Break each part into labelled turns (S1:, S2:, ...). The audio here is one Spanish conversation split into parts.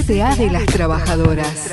S1: CTA de las trabajadoras.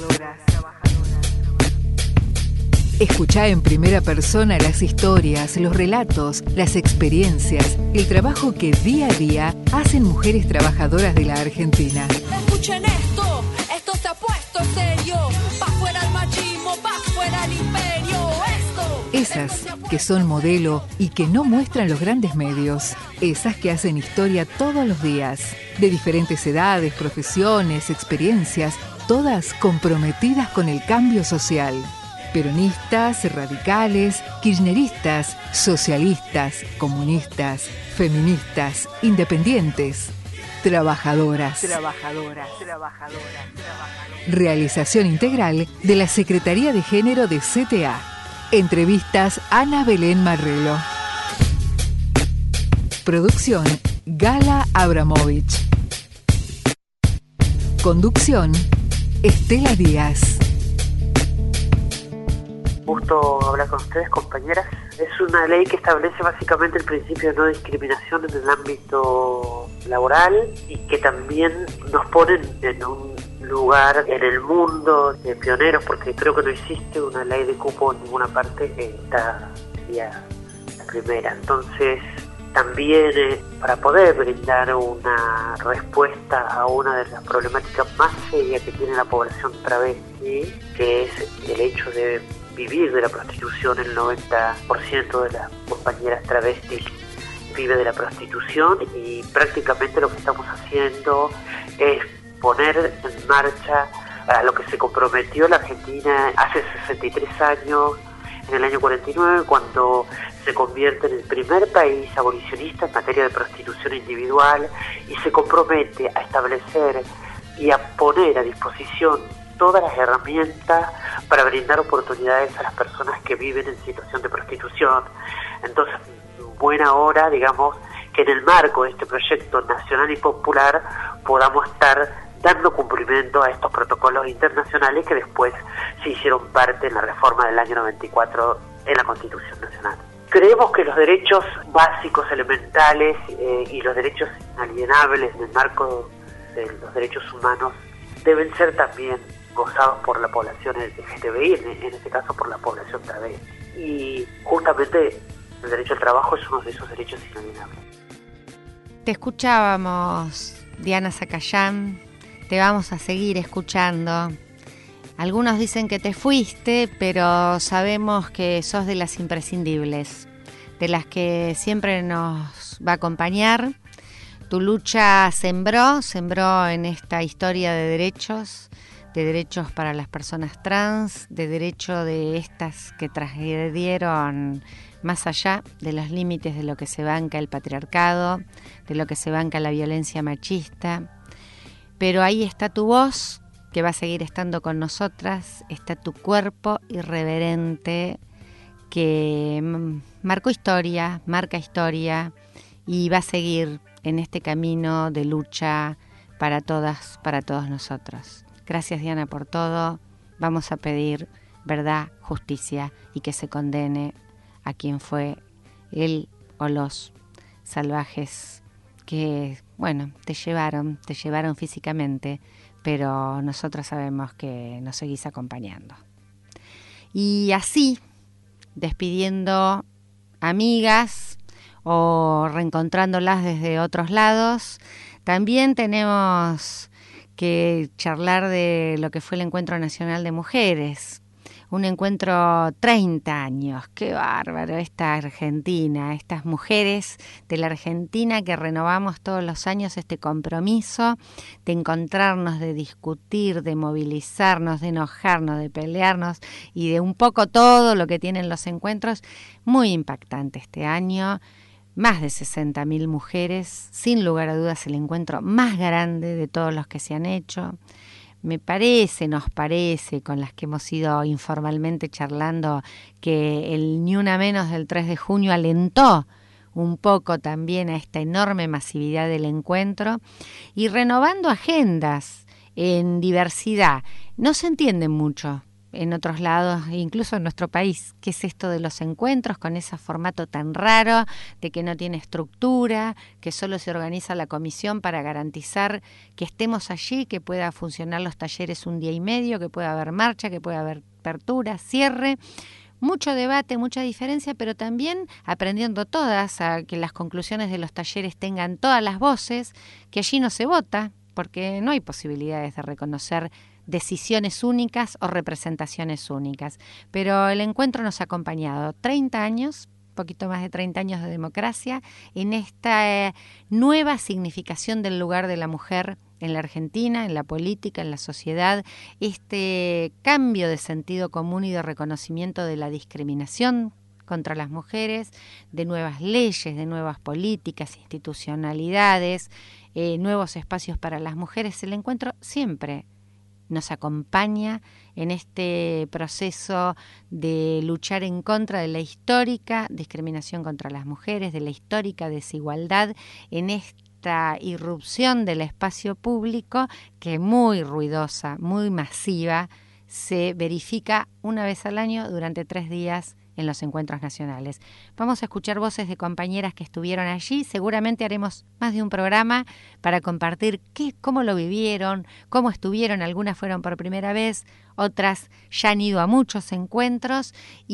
S1: Escuchá en primera persona las historias, los relatos, las experiencias, el trabajo que día a día hacen mujeres trabajadoras de la Argentina.
S2: Escuchen esto se ha puesto serio. Pa' fuera el machismo, pa' fuera el imperio.
S1: Esas que son modelo y que no muestran los grandes medios. Esas que hacen historia todos los días. De diferentes edades, profesiones, experiencias, todas comprometidas con el cambio social. Peronistas, radicales, kirchneristas, socialistas, comunistas, feministas, independientes, trabajadoras. Realización integral de la Secretaría de Género de CTA. Entrevistas Ana Belén Marrelo. Producción Gala Abramovich. Conducción Estela Díaz.
S3: Gusto hablar con ustedes, compañeras. Es una ley que establece básicamente el principio de no discriminación en el ámbito laboral y que también nos pone en un lugar en el mundo de pioneros, porque creo que no existe una ley de cupo en ninguna parte. Esta sería la primera. Entonces, también para poder brindar una respuesta a una de las problemáticas más serias que tiene la población travesti, que es el hecho de vivir de la prostitución. El 90% de las compañeras travestis vive de la prostitución y prácticamente lo que estamos haciendo es poner en marcha a lo que se comprometió la Argentina hace 63 años, en el año 49, cuando se convierte en el primer país abolicionista en materia de prostitución individual y se compromete a establecer y a poner a disposición todas las herramientas para brindar oportunidades a las personas que viven en situación de prostitución. Entonces, buena hora, digamos, que en el marco de este proyecto nacional y popular podamos estar dando cumplimiento a estos protocolos internacionales que después se hicieron parte en la reforma del año 94 en la Constitución Nacional. Creemos que los derechos básicos, elementales y los derechos inalienables en el marco de los derechos humanos deben ser también gozados por la población LGTBI, en este caso por la población travesti. Y justamente el derecho al trabajo es uno de esos derechos inalienables.
S4: Te escuchábamos, Diana Zacayán, te vamos a seguir escuchando. Algunos dicen que te fuiste, pero sabemos que sos de las imprescindibles, de las que siempre nos va a acompañar. Tu lucha sembró en esta historia de derechos para las personas trans, de derecho de estas que transgredieron más allá de los límites de lo que se banca el patriarcado, de lo que se banca la violencia machista. Pero ahí está tu voz, que va a seguir estando con nosotras, está tu cuerpo irreverente, que marca historia y va a seguir en este camino de lucha para todas, para todos nosotros. Gracias, Diana, por todo. Vamos a pedir verdad, justicia y que se condene a quien fue él o los salvajes que, bueno, te llevaron físicamente, pero nosotros sabemos que nos seguís acompañando. Y así, despidiendo amigas o reencontrándolas desde otros lados, también tenemos que charlar de lo que fue el Encuentro Nacional de Mujeres. Un encuentro 30 años, qué bárbaro, esta Argentina, estas mujeres de la Argentina que renovamos todos los años este compromiso de encontrarnos, de discutir, de movilizarnos, de enojarnos, de pelearnos y de un poco todo lo que tienen los encuentros. Muy impactante este año. Más de 60.000 mujeres, sin lugar a dudas el encuentro más grande de todos los que se han hecho. Nos parece, con las que hemos ido informalmente charlando, que el Ni Una Menos del 3 de junio alentó un poco también a esta enorme masividad del encuentro y renovando agendas en diversidad. No se entienden mucho en otros lados, incluso en nuestro país, qué es esto de los encuentros con ese formato tan raro, de que no tiene estructura, que solo se organiza la comisión para garantizar que estemos allí, que pueda funcionar los talleres un día y medio, que pueda haber marcha, que pueda haber apertura, cierre. Mucho debate, mucha diferencia, pero también aprendiendo todas a que las conclusiones de los talleres tengan todas las voces, que allí no se vota, porque no hay posibilidades de reconocer decisiones únicas o representaciones únicas. Pero el encuentro nos ha acompañado 30 años, poquito más de 30 años de democracia, en esta nueva significación del lugar de la mujer en la Argentina, en la política, en la sociedad, este cambio de sentido común y de reconocimiento de la discriminación contra las mujeres, de nuevas leyes, de nuevas políticas, institucionalidades, nuevos espacios para las mujeres. El encuentro siempre nos acompaña en este proceso de luchar en contra de la histórica discriminación contra las mujeres, de la histórica desigualdad, en esta irrupción del espacio público que muy ruidosa, muy masiva, se verifica una vez al año durante 3 días en los encuentros nacionales. Vamos a escuchar voces de compañeras que estuvieron allí. Seguramente haremos más de un programa para compartir cómo lo vivieron, cómo estuvieron. Algunas fueron por primera vez, otras ya han ido a muchos encuentros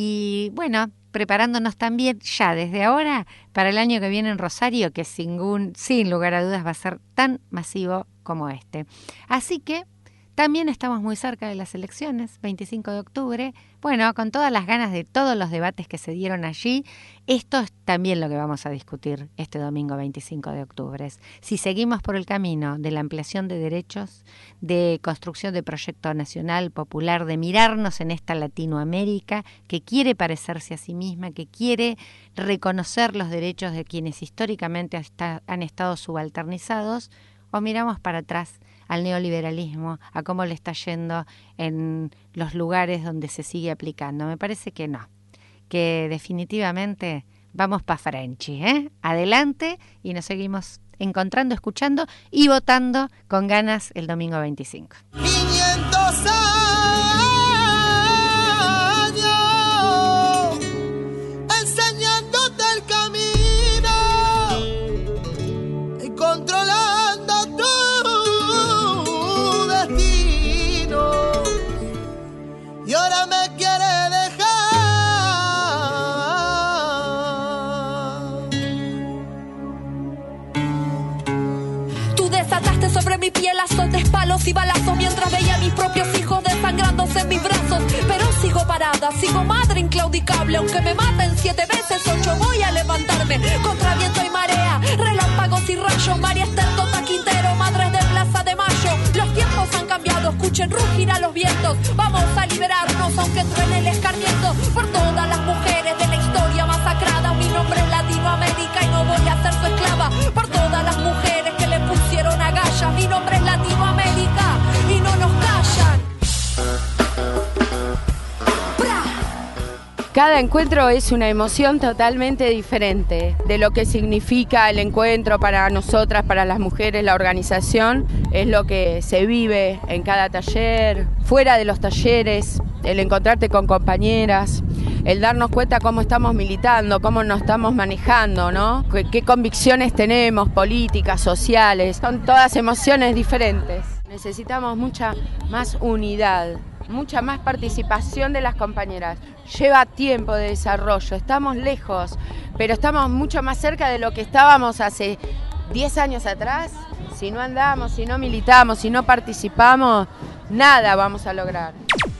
S4: y bueno, preparándonos también ya desde ahora para el año que viene en Rosario, que sin lugar a dudas va a ser tan masivo como este. Así que también estamos muy cerca de las elecciones, 25 de octubre. Bueno, con todas las ganas de todos los debates que se dieron allí, esto es también lo que vamos a discutir este domingo 25 de octubre. Si seguimos por el camino de la ampliación de derechos, de construcción de proyecto nacional, popular, de mirarnos en esta Latinoamérica que quiere parecerse a sí misma, que quiere reconocer los derechos de quienes históricamente han estado subalternizados, o miramos para atrás al neoliberalismo, a cómo le está yendo en los lugares donde se sigue aplicando. Me parece que no, que definitivamente vamos para Frenchy, adelante, y nos seguimos encontrando, escuchando y votando con ganas el domingo 25.
S5: 500 años enseñándote el camino y controlando tu destino, y ahora me quiere dejar.
S2: Tú desataste sobre mi piel azotes, palos y balazos mientras veía a mis propios hijos desangrándose en mis brazos. Pero sigo parada, sigo madre inclaudicable. Aunque me maten 7 veces, 8 voy a levantarme. Contra viento y marea, relámpagos y rayos. María Esther, Tota Quintero, madres de Plaza de Mayo. Los tiempos han cambiado, escuchen rugir a los vientos. Vamos a liberarnos aunque truene el escarmiento. Por todas las mujeres de la historia masacrada. Mi nombre es Latinoamérica y no voy a ser su esclava. Por todas las mujeres que le pusieron agallas. Mi nombre es Latinoamérica y no nos callan.
S6: Cada encuentro es una emoción totalmente diferente de lo que significa el encuentro para nosotras, para las mujeres, la organización. Es lo que se vive en cada taller, fuera de los talleres, el encontrarte con compañeras, el darnos cuenta cómo estamos militando, cómo nos estamos manejando, ¿no? Qué convicciones tenemos, políticas, sociales. Son todas emociones diferentes. Necesitamos mucha más unidad, mucha más participación de las compañeras. Lleva tiempo de desarrollo, estamos lejos, pero estamos mucho más cerca de lo que estábamos hace 10 años atrás. Si no andamos, si no militamos, si no participamos, nada vamos a lograr.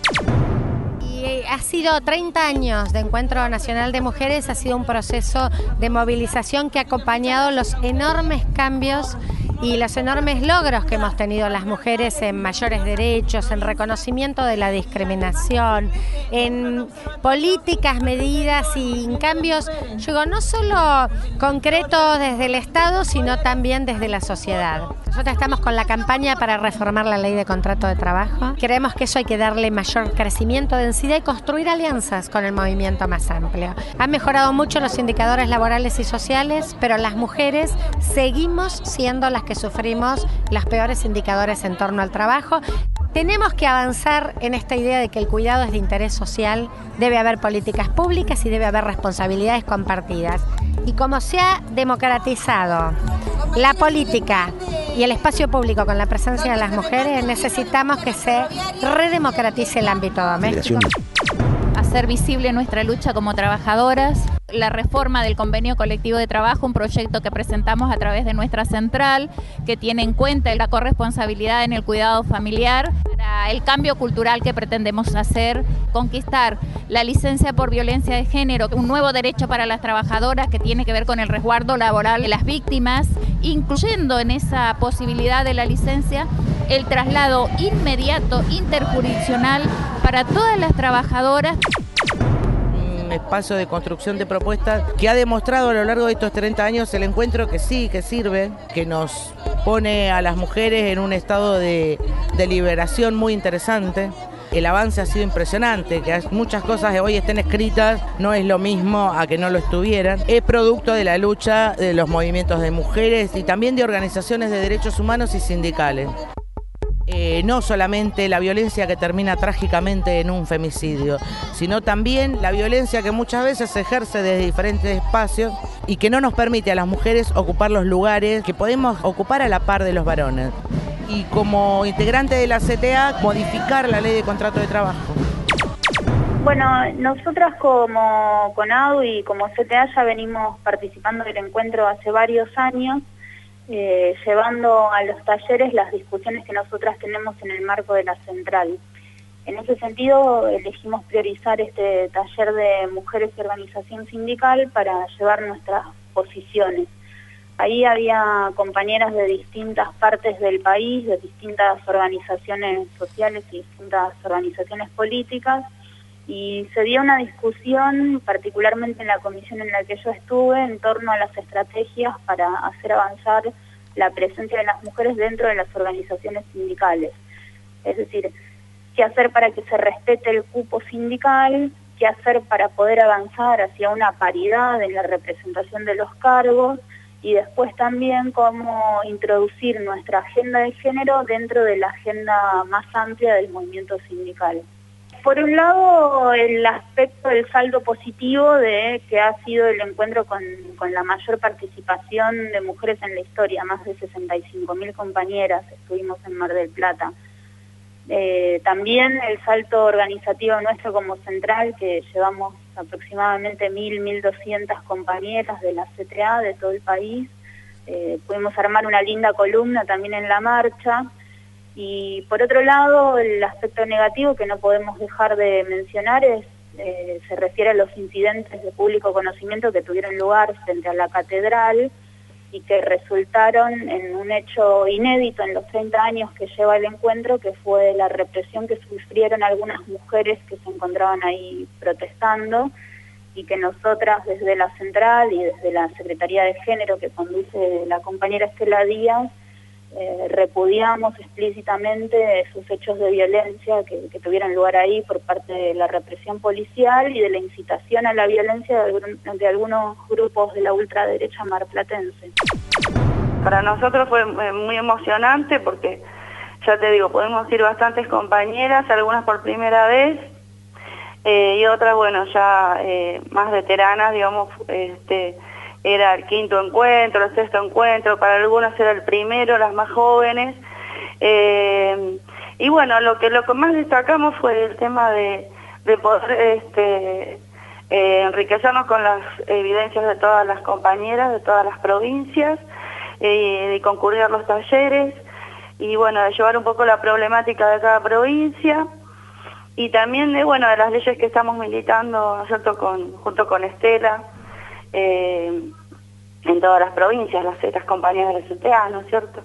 S4: Y ha sido 30 años de Encuentro Nacional de Mujeres, ha sido un proceso de movilización que ha acompañado los enormes cambios y los enormes logros que hemos tenido las mujeres en mayores derechos, en reconocimiento de la discriminación, en políticas, medidas y en cambios, yo digo, no solo concretos desde el Estado, sino también desde la sociedad. Nosotros estamos con la campaña para reformar la ley de contrato de trabajo. Creemos que eso hay que darle mayor crecimiento, densidad y construir alianzas con el movimiento más amplio. Han mejorado mucho los indicadores laborales y sociales, pero las mujeres seguimos siendo las que sufrimos los peores indicadores en torno al trabajo.
S7: Tenemos que avanzar en esta idea de que el cuidado es de interés social, debe haber políticas públicas y debe haber responsabilidades compartidas. Y como se ha democratizado la política y el espacio público con la presencia de las mujeres, necesitamos que se redemocratice el ámbito doméstico.
S8: Hacer visible nuestra lucha como trabajadoras, la reforma del convenio colectivo de trabajo, un proyecto que presentamos a través de nuestra central, que tiene en cuenta la corresponsabilidad en el cuidado familiar, para el cambio cultural que pretendemos hacer, conquistar la licencia por violencia de género, un nuevo derecho para las trabajadoras que tiene que ver con el resguardo laboral de las víctimas, incluyendo en esa posibilidad de la licencia el traslado inmediato interjurisdiccional para todas las trabajadoras.
S9: Un espacio de construcción de propuestas que ha demostrado a lo largo de estos 30 años el encuentro que sí, que sirve, que nos pone a las mujeres en un estado de liberación muy interesante. El avance ha sido impresionante, que muchas cosas que hoy estén escritas no es lo mismo a que no lo estuvieran. Es producto de la lucha de los movimientos de mujeres y también de organizaciones de derechos humanos y sindicales. No solamente la violencia que termina trágicamente en un femicidio, sino también la violencia que muchas veces se ejerce desde diferentes espacios y que no nos permite a las mujeres ocupar los lugares que podemos ocupar a la par de los varones. Y como integrante de la CTA, modificar la ley de contrato de trabajo.
S10: Bueno, nosotras como CONADU y como CTA ya venimos participando del encuentro hace varios años, llevando a los talleres las discusiones que nosotras tenemos en el marco de la central. En ese sentido, elegimos priorizar este taller de mujeres y organización sindical para llevar nuestras posiciones. Ahí había compañeras de distintas partes del país, de distintas organizaciones sociales y distintas organizaciones políticas, y se dio una discusión, particularmente en la comisión en la que yo estuve, en torno a las estrategias para hacer avanzar la presencia de las mujeres dentro de las organizaciones sindicales. Es decir, qué hacer para que se respete el cupo sindical, qué hacer para poder avanzar hacia una paridad en la representación de los cargos, y después también cómo introducir nuestra agenda de género dentro de la agenda más amplia del movimiento sindical. Por un lado, el aspecto del saldo positivo de que ha sido el encuentro con la mayor participación de mujeres en la historia, más de 65.000 compañeras estuvimos en Mar del Plata. También el salto organizativo nuestro como central, que llevamos aproximadamente 1.200 compañeras de la CTA de todo el país. Pudimos armar una linda columna también en la marcha. Y por otro lado, el aspecto negativo que no podemos dejar de mencionar se refiere a los incidentes de público conocimiento que tuvieron lugar frente a la catedral y que resultaron en un hecho inédito en los 30 años que lleva el encuentro, que fue la represión que sufrieron algunas mujeres que se encontraban ahí protestando, y que nosotras desde la central y desde la Secretaría de Género que conduce la compañera Estela Díaz, repudiamos explícitamente esos hechos de violencia que tuvieron lugar ahí por parte de la represión policial y de la incitación a la violencia de algunos grupos de la ultraderecha marplatense.
S11: Para nosotros fue muy emocionante porque, ya te digo, podemos ir bastantes compañeras, algunas por primera vez y otras, bueno, ya más veteranas, digamos, era el quinto encuentro, el sexto encuentro, para algunas era el primero, las más jóvenes. Y bueno, lo que más destacamos fue el tema de poder enriquecernos con las evidencias de todas las compañeras, de todas las provincias, de concurrir a los talleres, y bueno, de llevar un poco la problemática de cada provincia, y también de las leyes que estamos militando, ¿no es cierto?, junto con Estela, en todas las provincias, las compañías de la CTA, ¿no es cierto?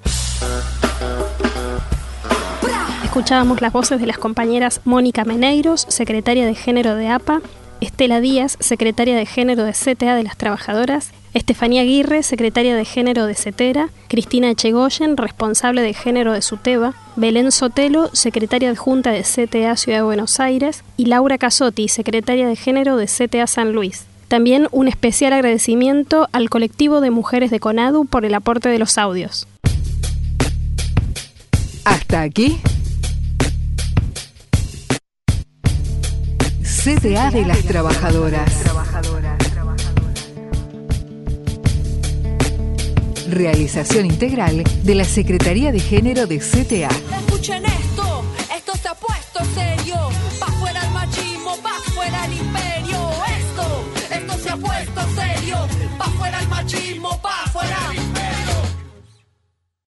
S12: Escuchábamos las voces de las compañeras Mónica Meneiros, secretaria de Género de APA, Estela Díaz, secretaria de Género de CTA de las Trabajadoras, Estefanía Aguirre, secretaria de Género de CETERA, Cristina Echegoyen, responsable de Género de SUTEBA, Belén Sotelo, secretaria adjunta de CTA Ciudad de Buenos Aires, y Laura Casotti, secretaria de Género de CTA San Luis. También un especial agradecimiento al colectivo de mujeres de CONADU por el aporte de los audios.
S1: Hasta aquí, CTA de las Trabajadoras. Realización integral de la Secretaría de Género de CTA.
S2: Escuchen esto se ha puesto serio. Pa' fuera el machismo, pa' fuera el imperio. Esto se ha puesto serio. Pa' fuera el machismo, pa'